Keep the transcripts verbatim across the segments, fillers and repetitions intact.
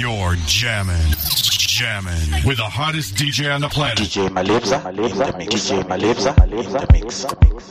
You're jamming, jamming with the hottest D J on the planet. D J Malebza, Malebza, D J Malebza, in the mix.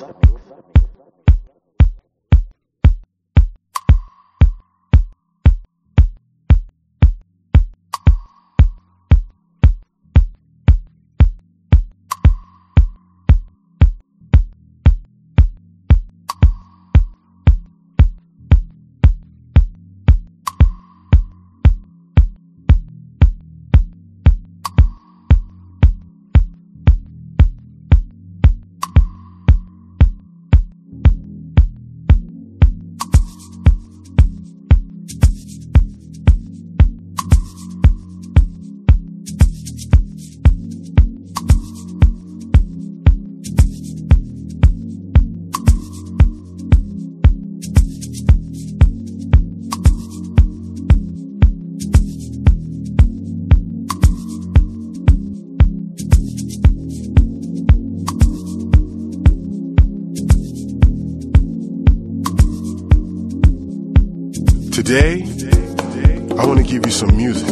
Today, I want to give you some music.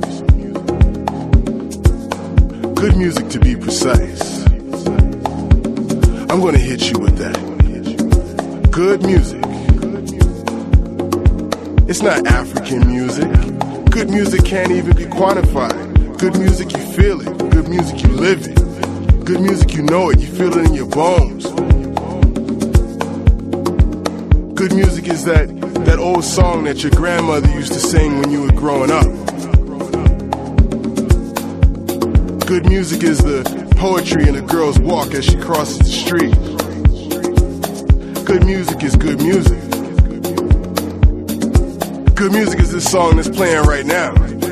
Good music, to be precise. I'm going to hit you with that. Good music. It's not African music. Good music can't even be quantified. Good music, you feel it. Good music, you live it. Good music, you know it. You feel it in your bones. Good music is that That old song that your grandmother used to sing when you were growing up. Good music is the poetry in a girl's walk as she crosses the street. Good music is good music. Good music is this song that's playing right now.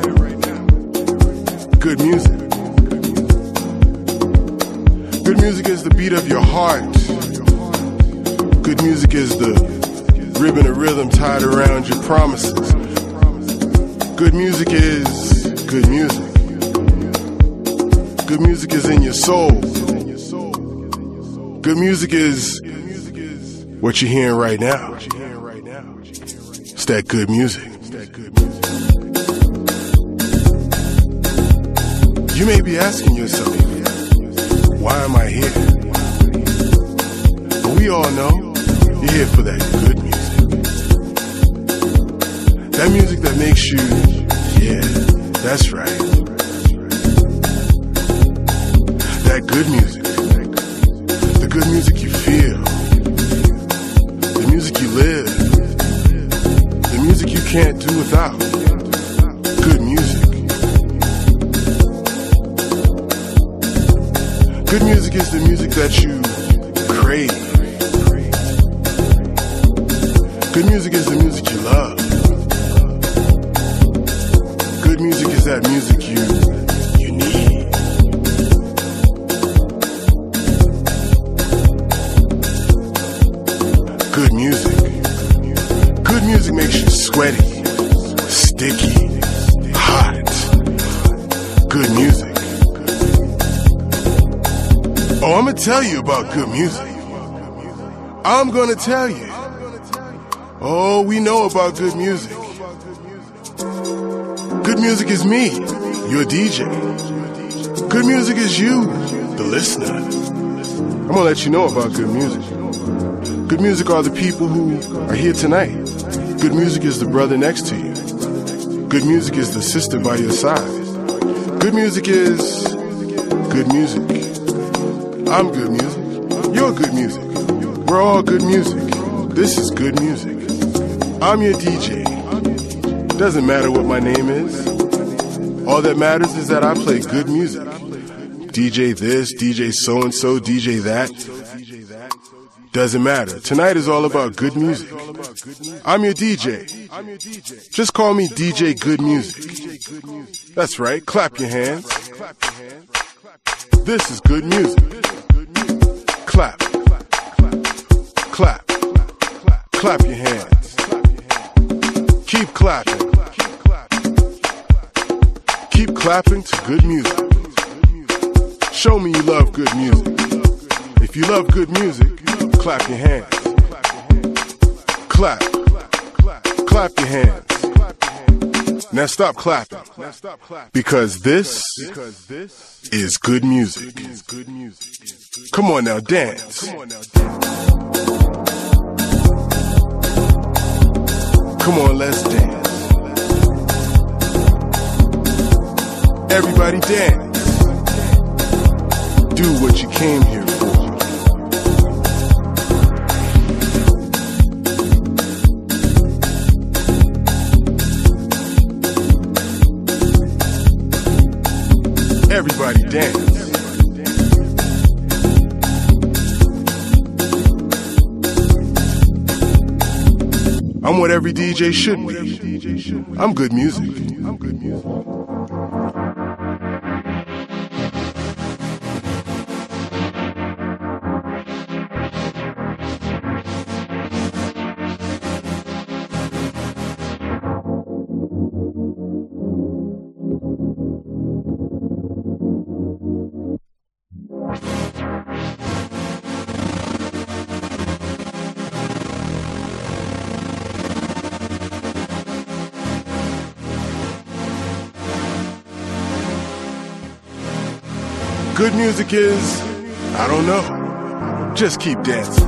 Good music. Good music is the beat of your heart. Good music is the ribbon of rhythm tied around your promises. Good music is good music. Good music is in your soul. Good music is what you're hearing right now. It's that good music. You may be asking yourself, why am I here? But we all know you're here for that good music. That music that makes you, yeah, that's right. That good music. The good music you feel. The music you live. The music you can't do without. Good music. Good music is the music that you crave. Good music is the music you love. Good music is that music you, you need. Good music. Good music makes you sweaty, sticky, hot. Good music. Oh, I'm gonna tell you about good music. I'm gonna tell you. Oh, we know about good music. Good music is me, your D J. Good music is you, the listener. I'm gonna let you know about good music. Good music are the people who are here tonight. Good music is the brother next to you. Good music is the sister by your side. Good music is good music. I'm good music. You're good music. We're all good music. This is good music. I'm your D J. Doesn't matter what my name is. All that matters is that I play good music. D J this, D J so-and-so, D J that. Doesn't matter. Tonight is all about good music. I'm your D J. Just call me D J Good Music. That's right. Clap your hands. This is good music. Clap. Clap. Clap your hands. Keep clapping. Keep clapping to good music. Show me you love good music. If you love good music, clap your hands. Clap. Clap your hands. Now stop clapping. Because this is good music. Come on now, dance. Come on, let's dance. Everybody dance. Do what you came here for. Everybody dance. I'm what every D J should be. I'm good music. I'm good music. Good music is, I don't know, just keep dancing.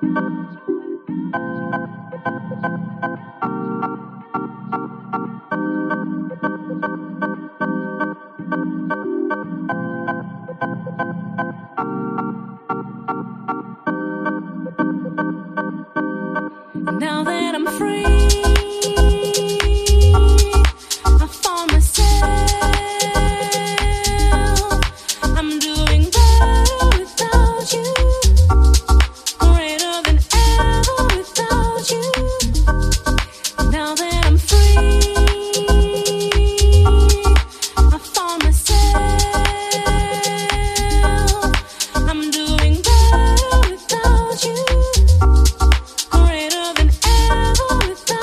Now that I'm free, I found myself. I'm doing better without you, greater than ever without you. Now that I'm free, I found myself. I'm doing better without you. Greater than ever without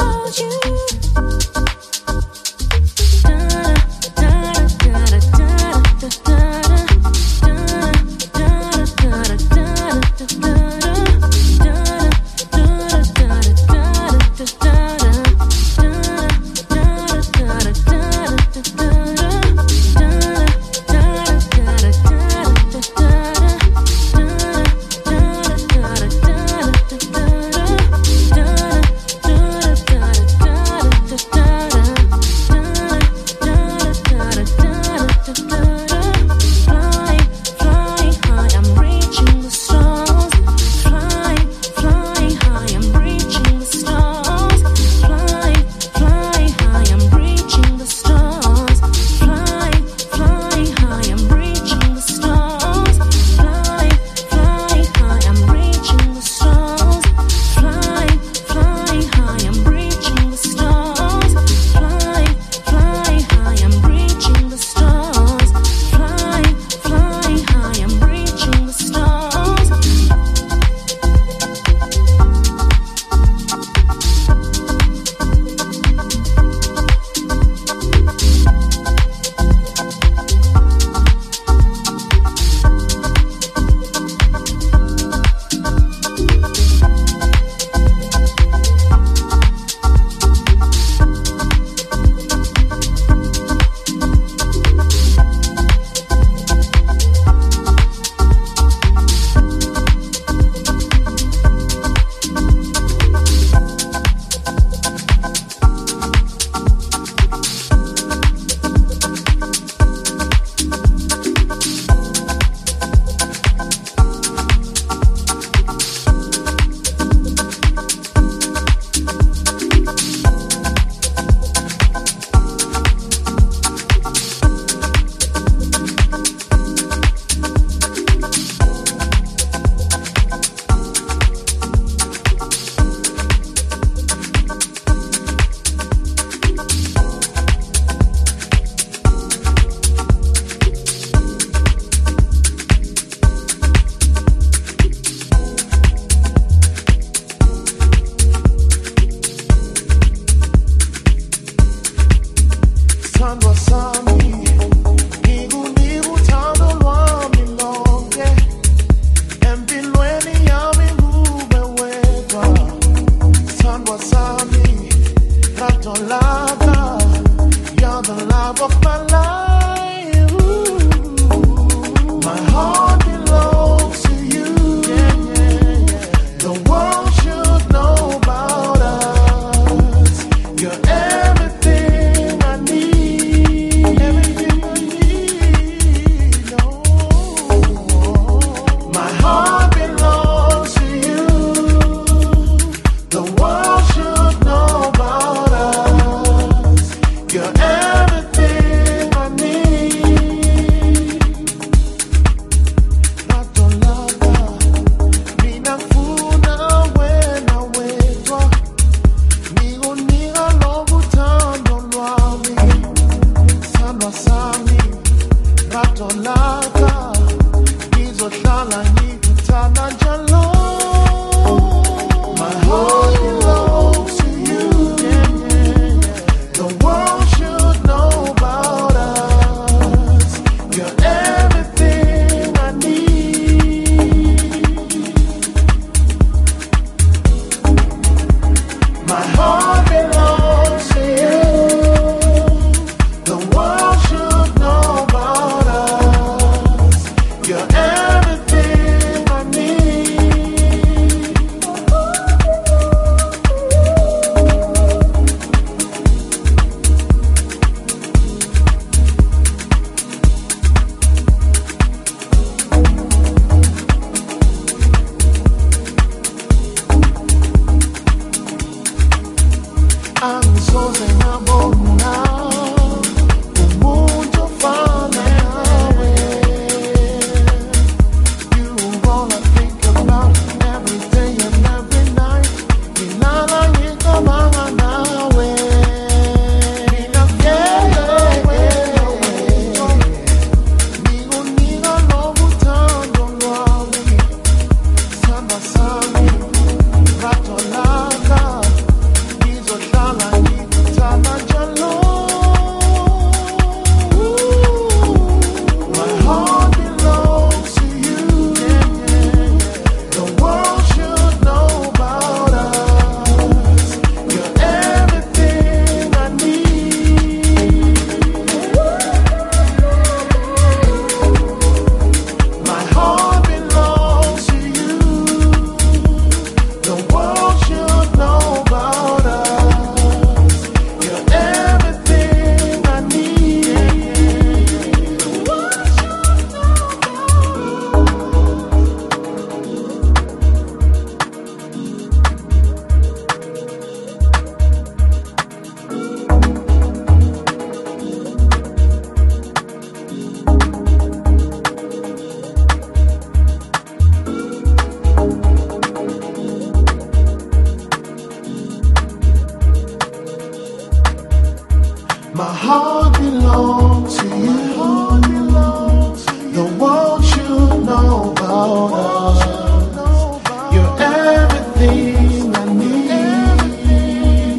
everything I need.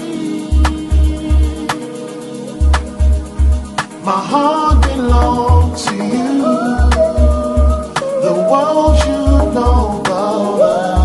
My heart belongs to you. The world should know about us.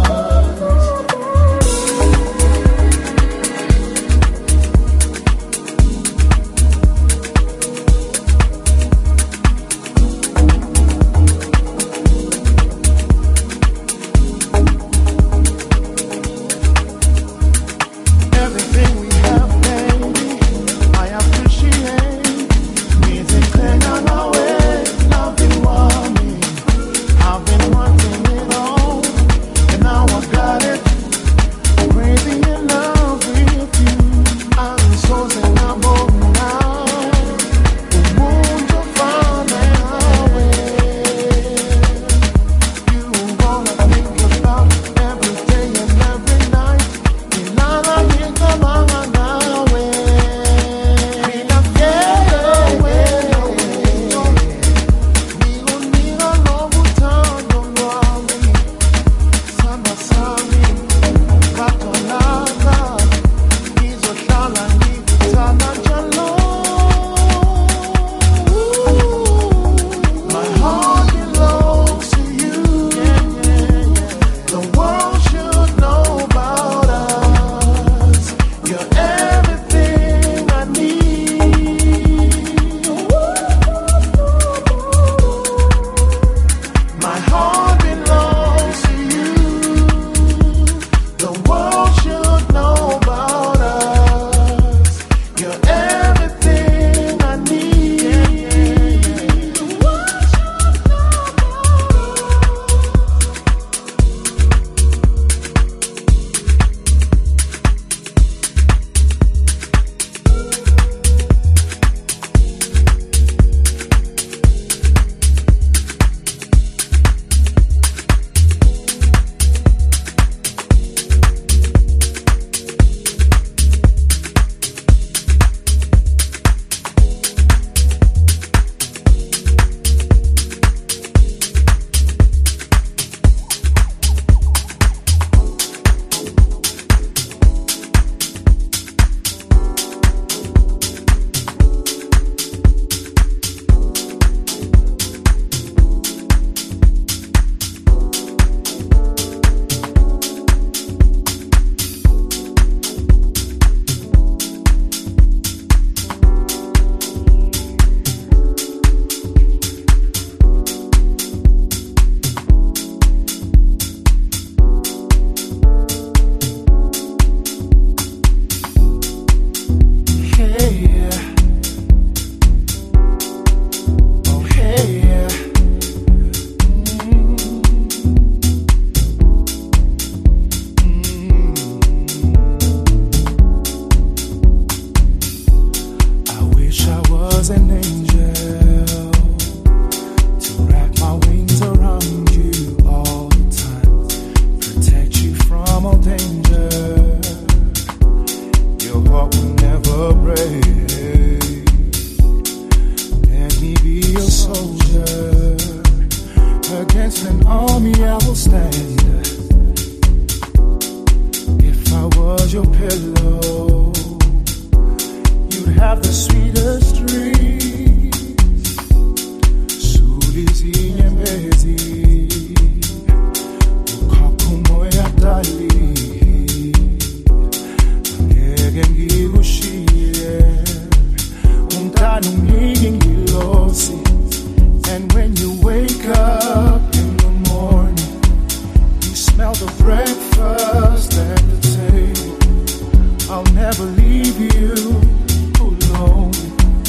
I'll never leave you alone.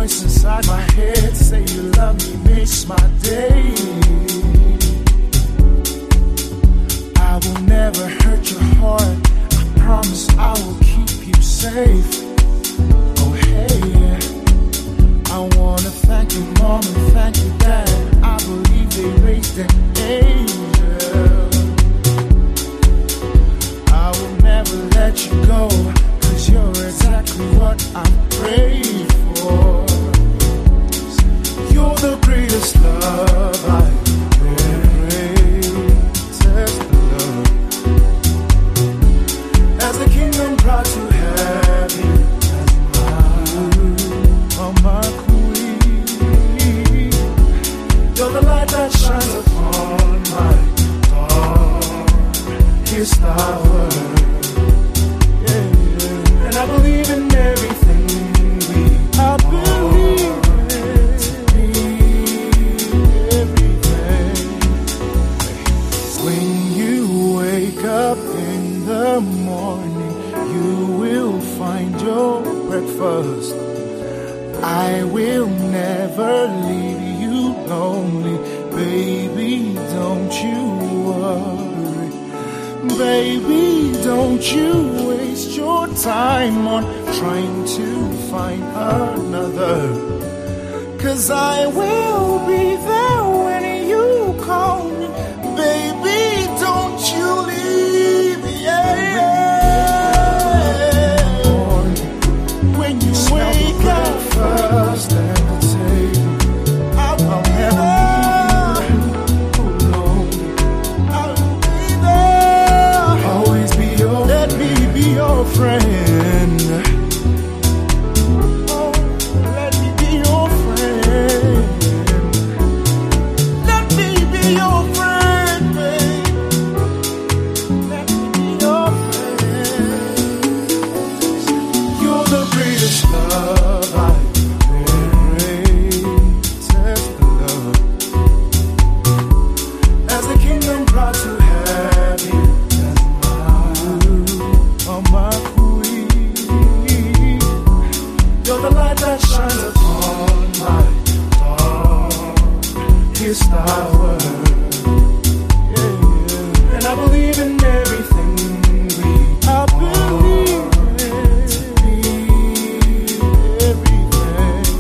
voice inside my head say you love me makes my day. I will never hurt your heart. I promise I will keep you safe. Oh hey, I wanna thank you mom and thank you dad. I believe they raised an angel. I will never let you go, 'cause you're exactly what I prayed for. You're the greatest love I've greatest love. As a king I'm proud to have you as my, my queen. You're the light that shines upon my darkest hour. Yeah, yeah. And I believe in everything we I believe to be everything. When you wake up in the morning, you will find your breakfast. I will never leave you lonely, baby, don't you worry. Baby, don't you waste your time on trying to find another, 'cause I will be there when you call me. Baby, don't you leave, yeah. When you wake up first at the table, I'll never leave you alone. I'll be there, always be your, let me be your friend. Oh, let me be your friend. Let me be your friend, babe. Let me be your friend. You're the greatest love I've greatest love. As a king I'm proud to have you as my, oh my queen. You're the light that shines upon my darkest hour. Yeah, yeah. And I believe in everything we I believe to be everything.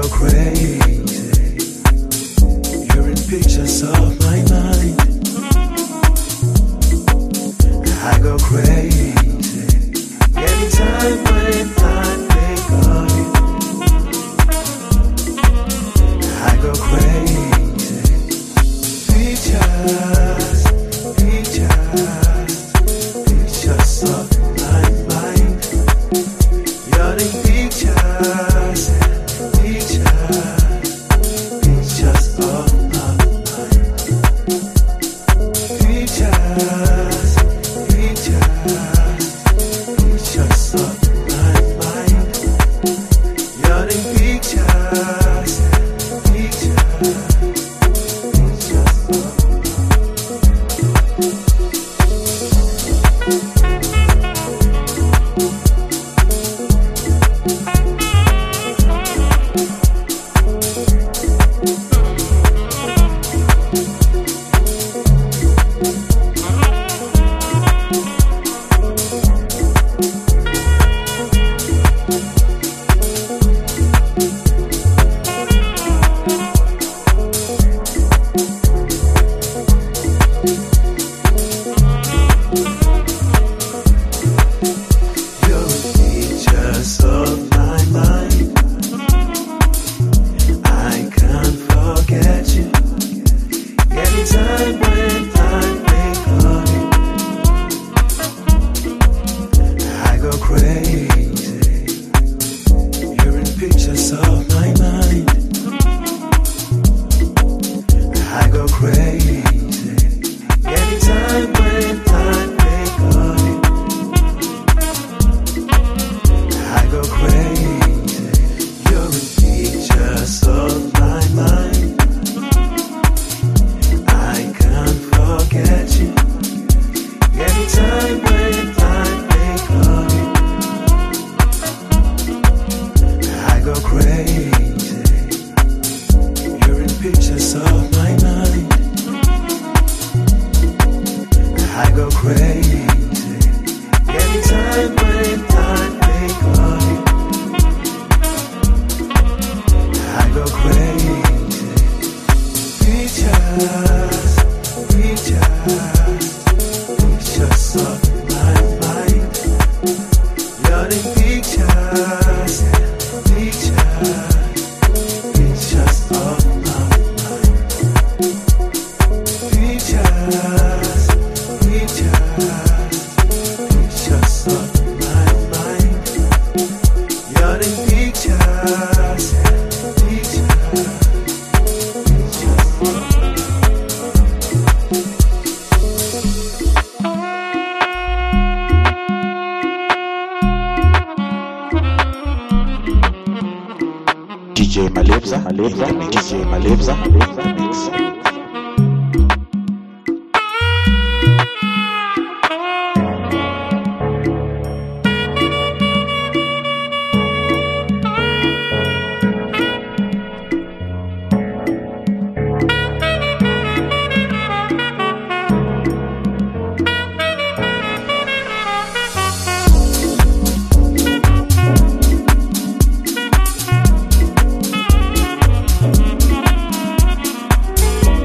D J Malebza, Malebza, D J Malebza, Malebza mix. Thank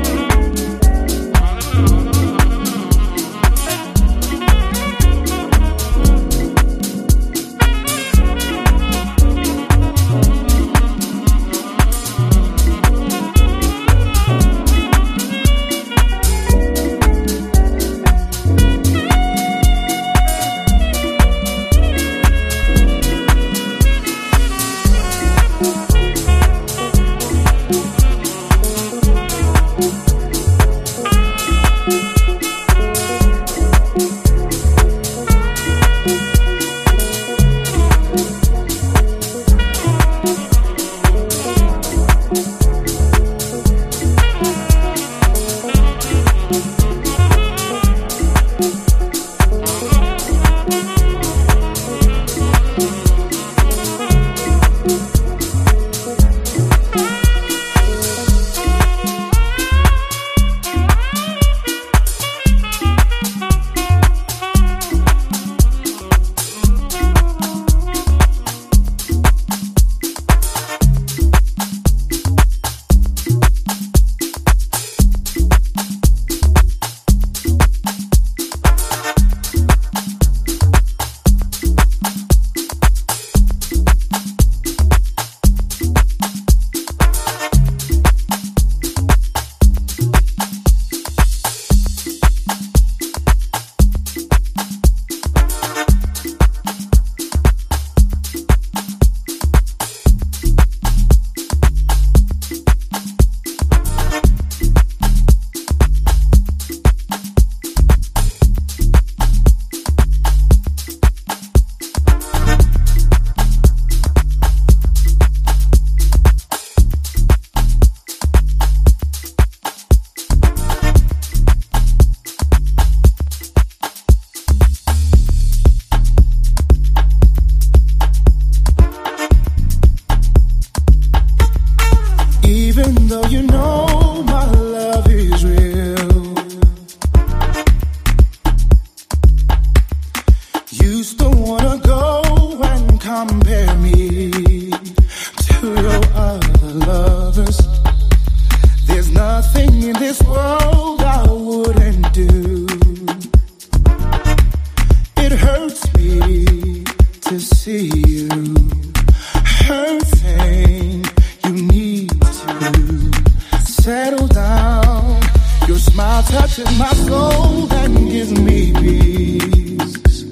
hurting. You need to settle down. Your smile touches my soul and gives me peace.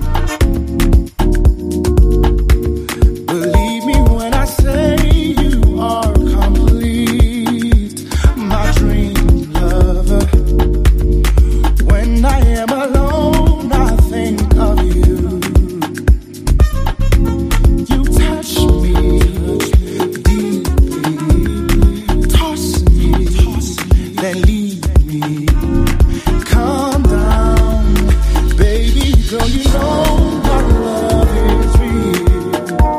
Believe me when I say you are complete, my dream lover. When I am alone, I think of you. You touch me deeply, toss me, then leave me. Calm down, baby girl, you know my love is real.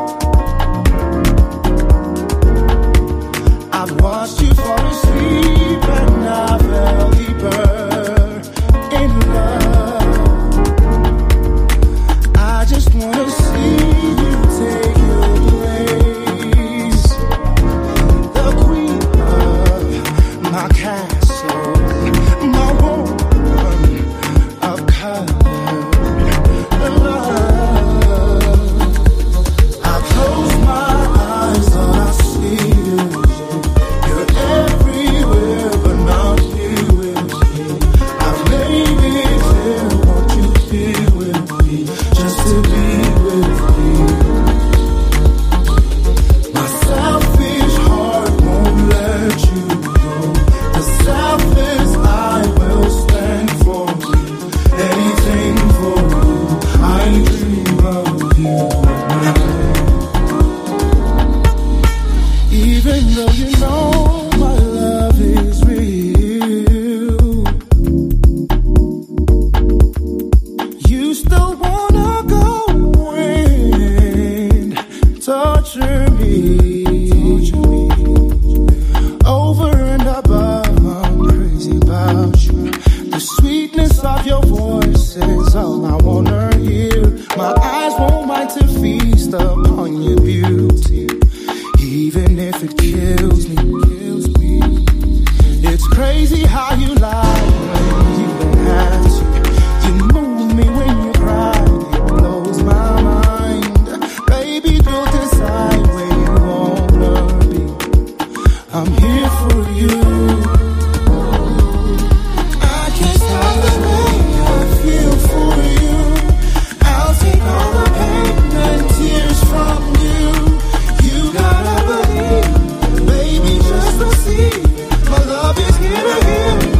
I've watched you fall asleep and I fell deeper in love. I just wanna see you take your place, the queen of my castle, my woman of color, love. I close my eyes, all I see is you. You're everywhere, but not here with me. I've made it clear, want you here with me, just to be with me. My selfish heart won't let you go. The selfless I will stand for you. Anything for you, I dream of you. Even though you know my love is real, you still wanna go and torture me, over and above. I'm crazy about you. The sweetness of your voice is all I wanna hear. My eyes won't mind to feast upon your beauty, even if it kills me. Kills me. It's crazy how you lie when you don't have to. You move me when you cry, it blows my mind. Baby, don't decide where you wanna be. I'm here for you. I can't stop the way I feel for you. I'll take all the pain and tears from you. You gotta believe, baby, just to see my love is here to heal.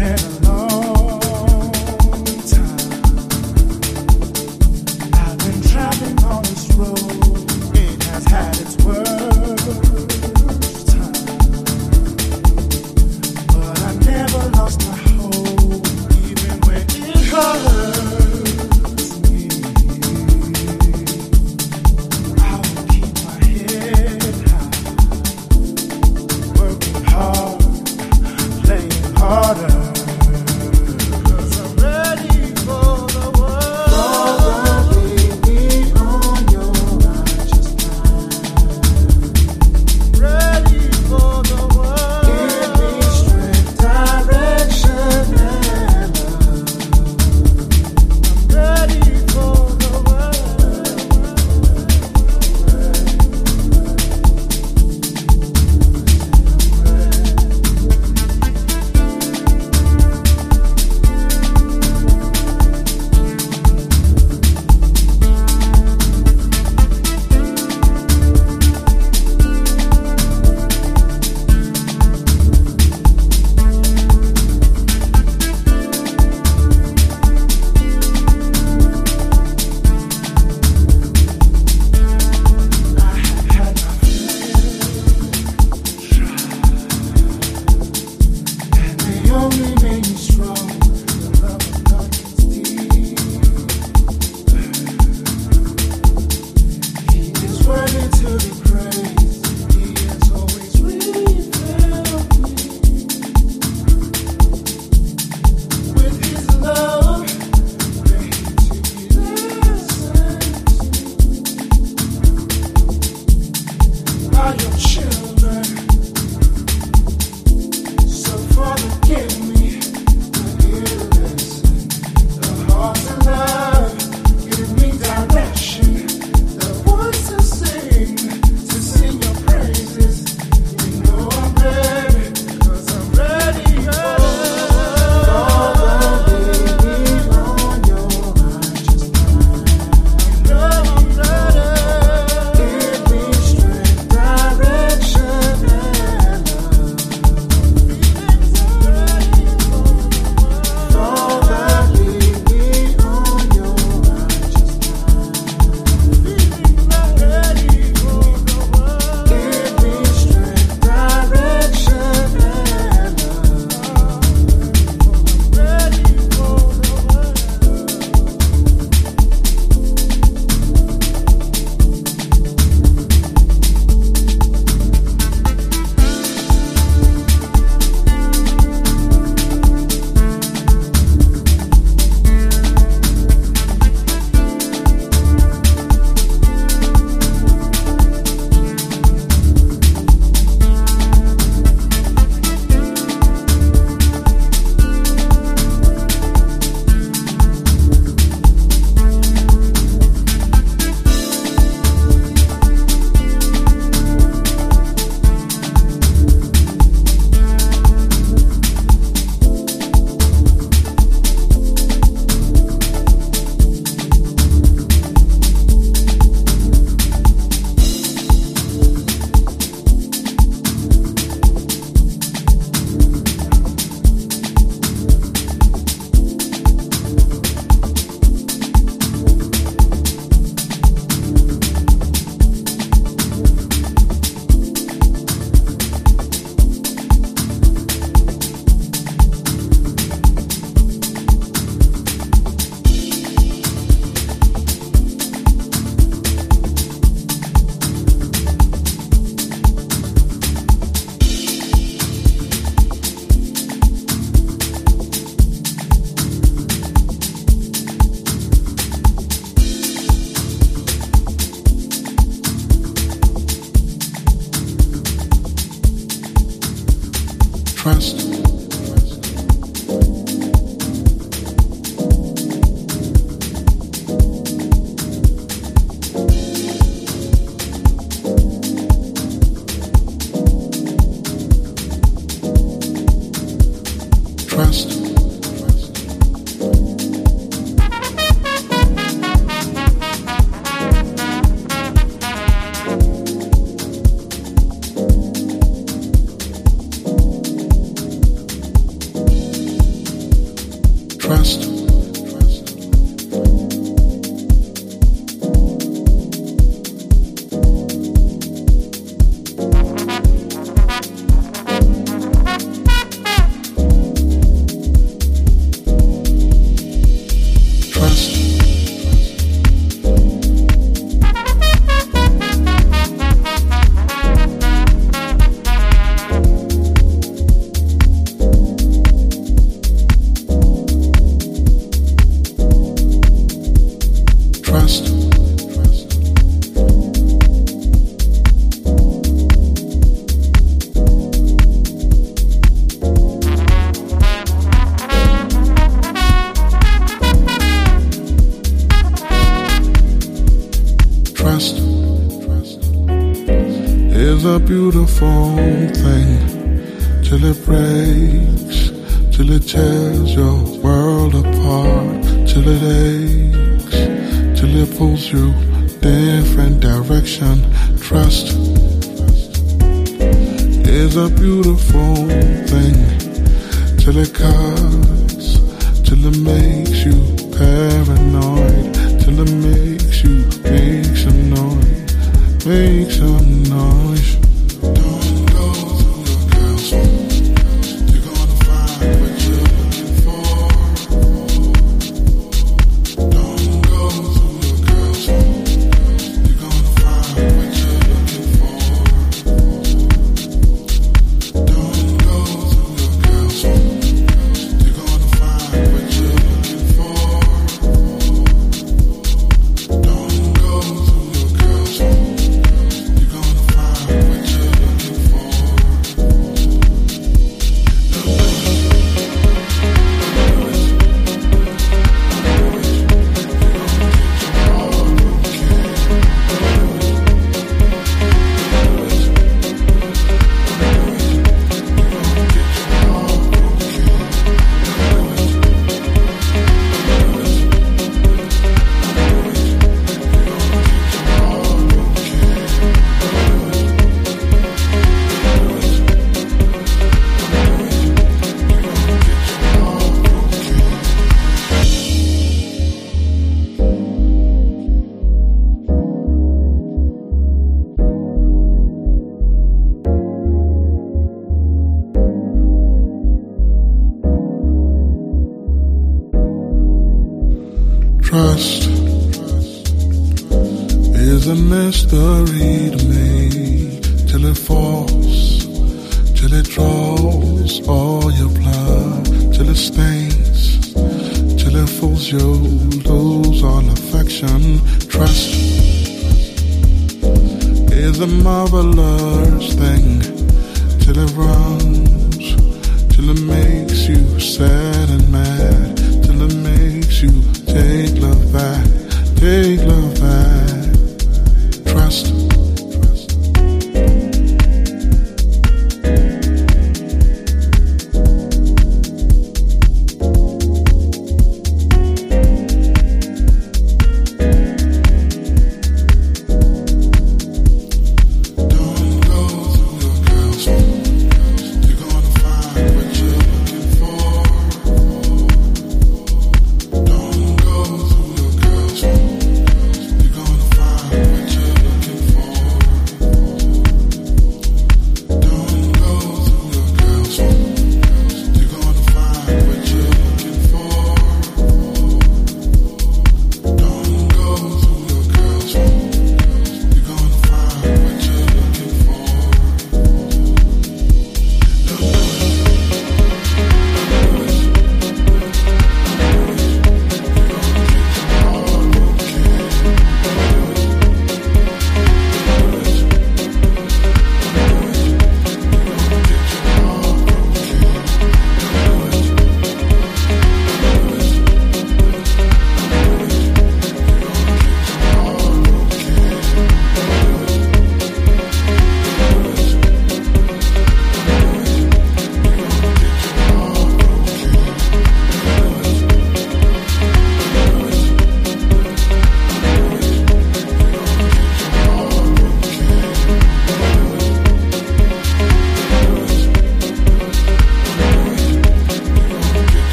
Trust. Trust. beautiful thing till it breaks, till it tears your world apart, till it aches, till it pulls you different direction. Trust is a beautiful thing till it cuts, till it makes you paranoid, till it makes you make some noise, make some noise. Don't go through your castle, you're gonna find what you're looking for. Don't go through your castle, you're gonna find what you're looking for. Don't go through your castle, you're gonna find what you're looking for. Don't go through your castle, you're gonna find what you're looking for. Trust is a mystery to me till it falls, till it draws all your blood, till it stains, till it fools you, lose all affection. Trust is a marvelous thing till it runs, till it makes you sad and mad, till it makes you take love back, take love back. Trust. Don't go through your castle,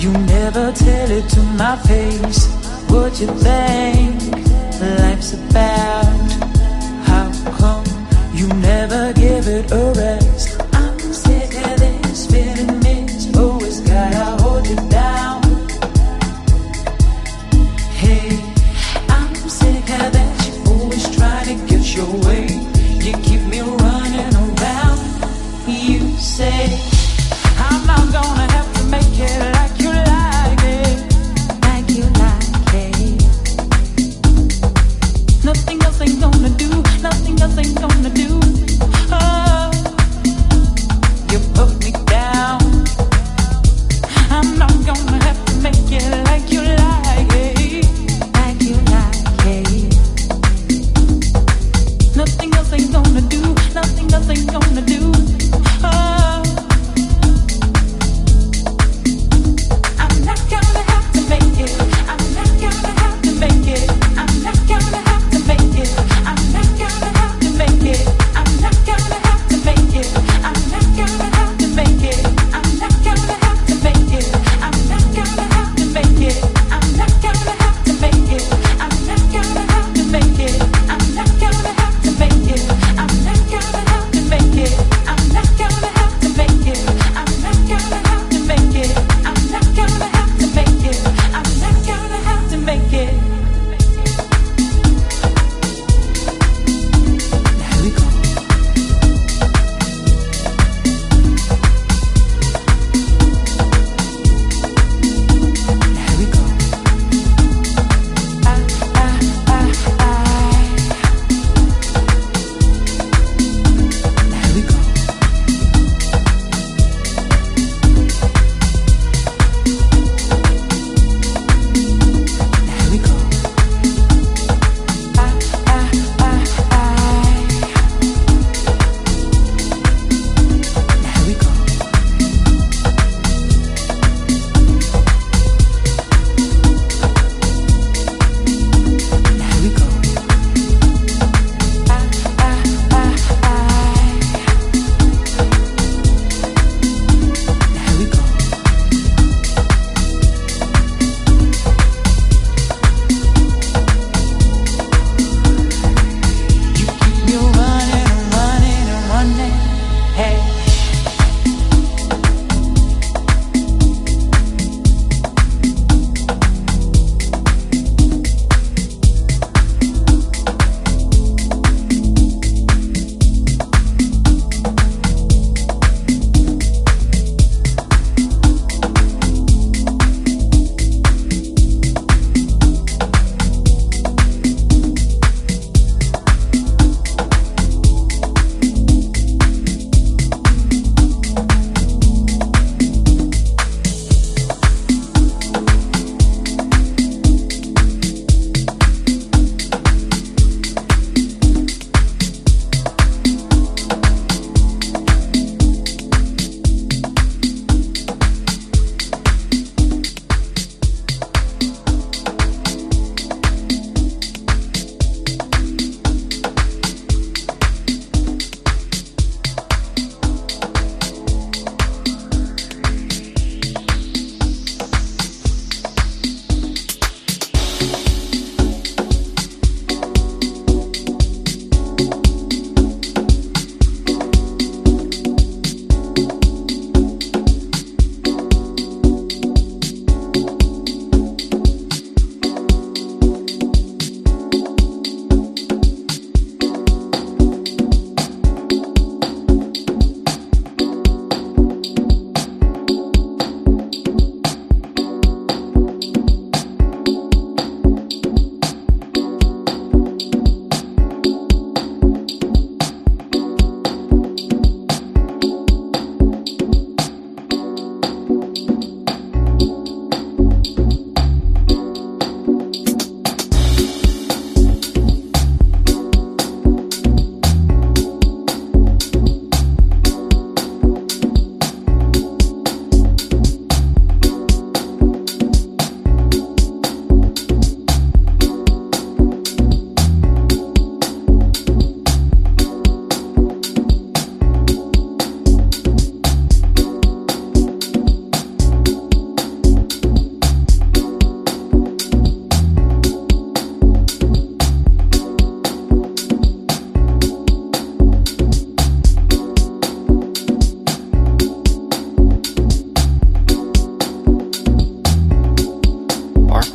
You never tell it to my face what you think life's about. How come you never give it a rest? I'm sick of this feeling, it's always gotta hold you down. Hey, I'm sick of that you always try to get your way. You keep me running around. You say I'm not gonna have to make it like you like it, like you like it. Nothing else ain't gonna do, nothing else ain't gonna do. Oh, you put me down. I'm not gonna have to make it like you like it, like you like it. Nothing else ain't gonna do, nothing else ain't gonna do. Oh, I'm not gonna have to make it. I'm not gonna have to make it. I'm not gonna have to make it. I'm not gonna have to make it. I'm not gonna have to make it. I'm not gonna have to make it. I'm not gonna have to make it. I'm not gonna have to make it. I'm not gonna have to make it. I'm not gonna have to make it. I'm not gonna have to make it. I'm not gonna have to make it.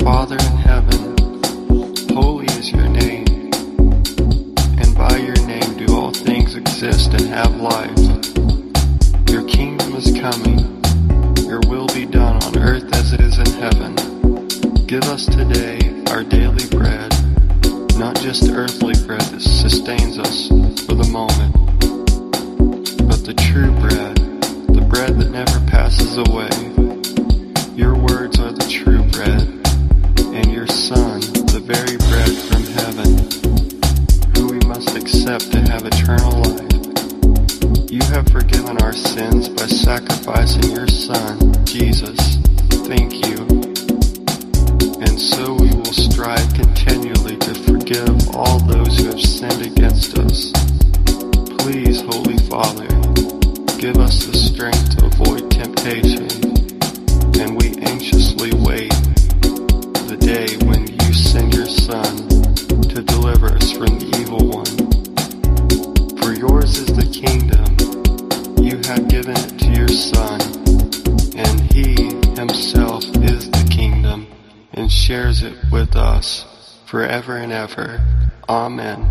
Father in heaven, holy is your name, and by your name do all things exist and have life. Your kingdom is coming, your will be done on earth as it is in heaven. Give us today our daily bread, not just earthly bread that sustains us for the moment, but the true bread, the bread that never passes away. Your words are the true bread, and your Son, the very bread from heaven, who we must accept to have eternal life. You have forgiven our sins by sacrificing your Son, Jesus. Thank you. And so we will strive continually to forgive all those who have sinned against us. Please, Holy Father, give us the strength to avoid temptation, and we anxiously wait the day when you send your Son to deliver us from the evil one. For yours is the kingdom, you have given it to your Son, and he himself is the kingdom, and shares it with us forever and ever. Amen.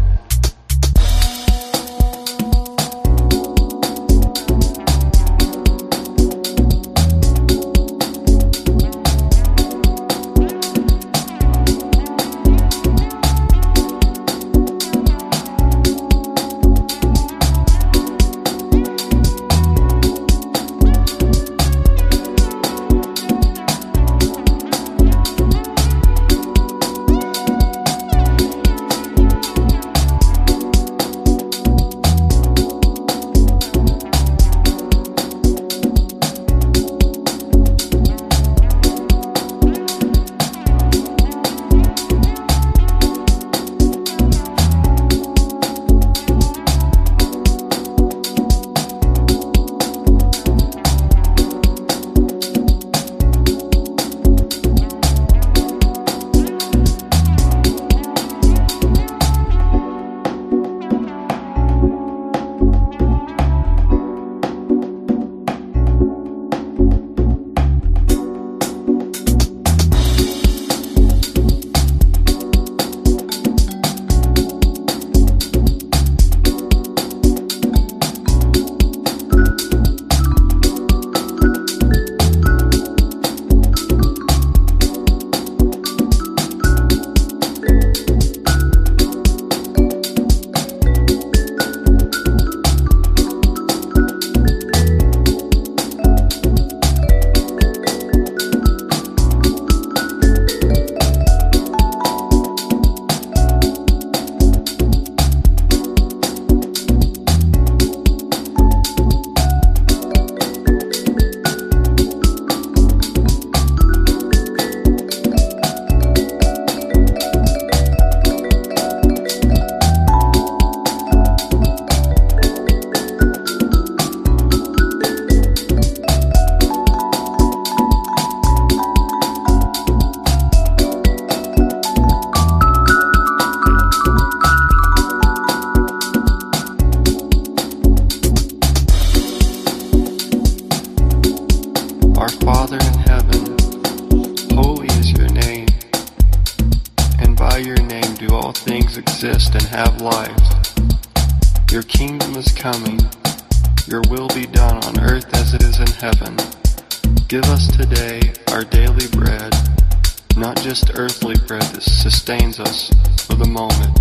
Exist and have life. Your kingdom is coming. Your will be done on earth as it is in heaven. Give us today our daily bread, not just earthly bread that sustains us for the moment,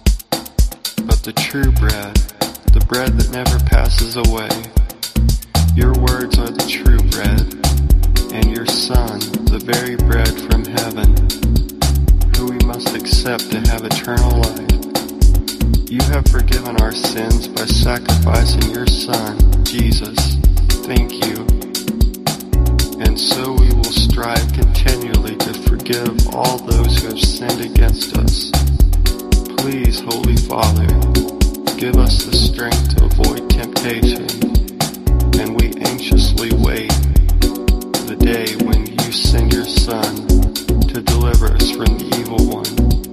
but the true bread, the bread that never passes away. Your words are the true bread, and your Son, the very bread from heaven, who we must accept to have eternal life. You have forgiven our sins by sacrificing your Son, Jesus. Thank you. And so we will strive continually to forgive all those who have sinned against us. Please, Holy Father, give us the strength to avoid temptation, and we anxiously wait the day when you send your Son to deliver us from the evil one.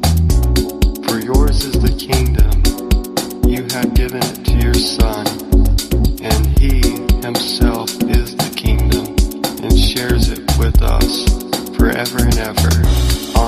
For yours is the kingdom, you have given it to your Son, and he himself is the kingdom, and shares it with us forever and ever.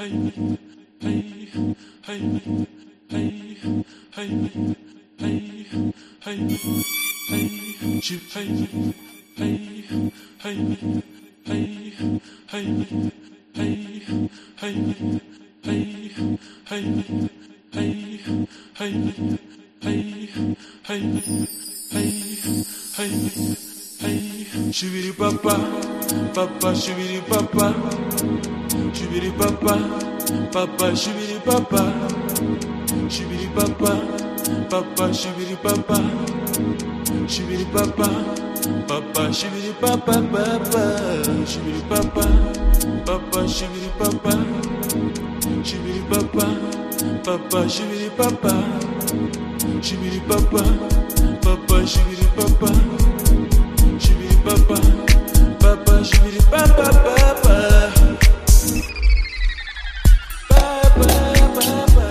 Shibiri papa, papa shibiri papa, shibiri papa, papa shibiri papa, shibiri papa, papa shibiri papa, shibiri papa, papa shibiri papa, papa shibiri papa, papa shibiri papa, shibiri papa, papa shibiri papa, shibiri papa, papa shibiri papa. Papa, papa, shibiri papa, papa, papa, papa,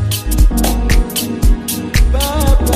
papa,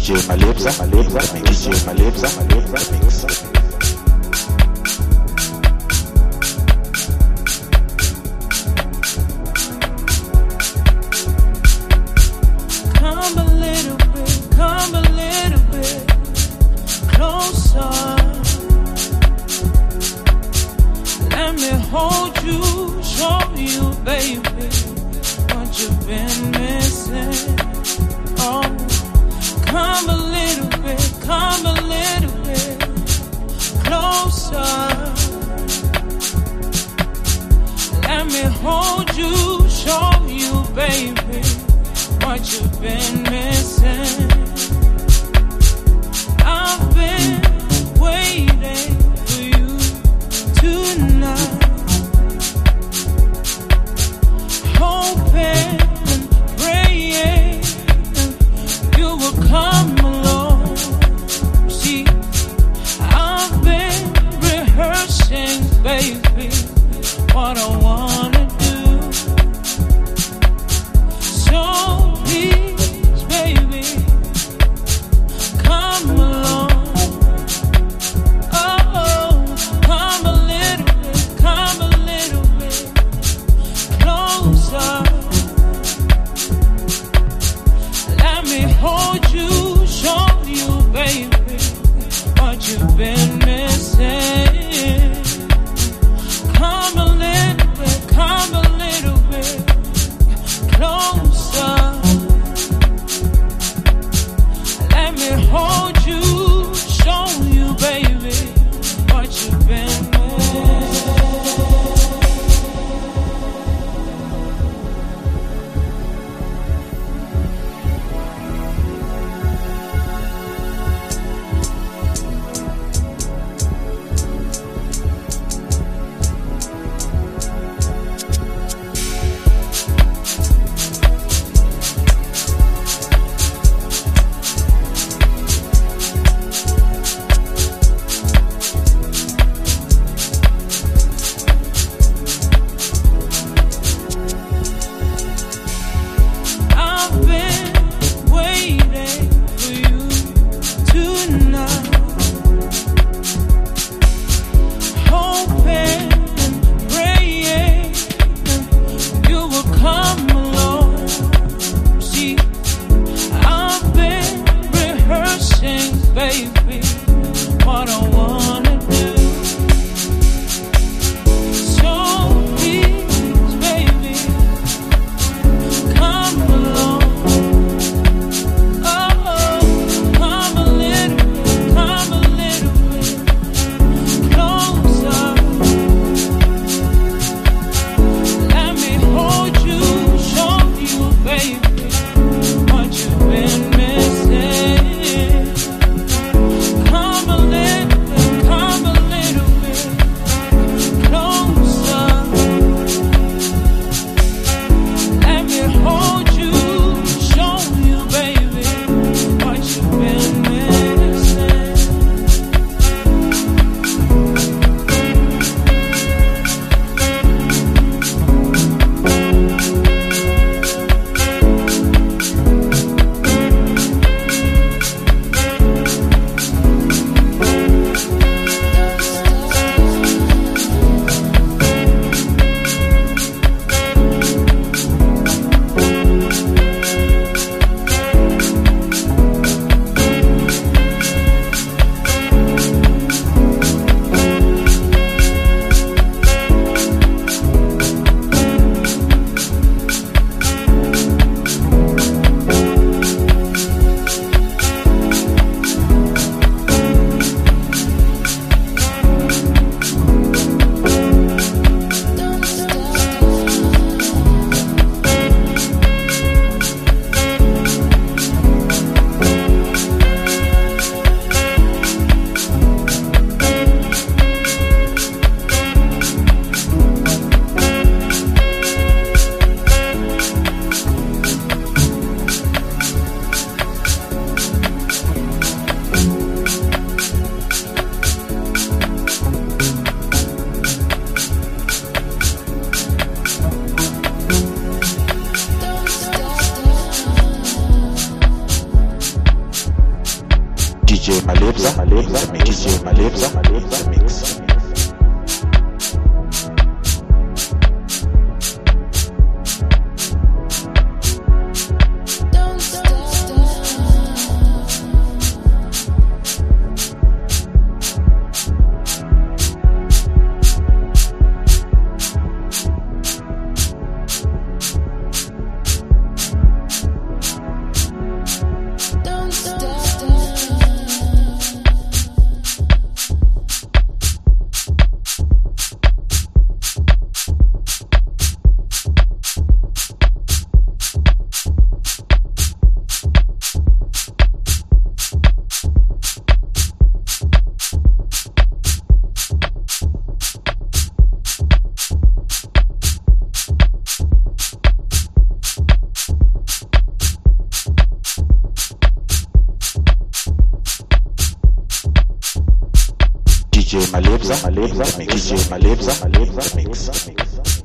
D J Malebza, Malebza, D J Malebza, Malebza mix. Come a little bit, come a little bit closer. Let me hold you, show you, baby, what you've been missing. Oh, come a little bit, come a little bit closer. Let me hold you, show you, baby, what you've been missing. I've been waiting for you tonight, hoping and praying you will come along. See, I've been rehearsing, baby, what I wanna do. So please J Malebza, Malebza, D J Malebza, Malebza mix. D J Malebza, Malebza, D J Malebza, Malebza mix.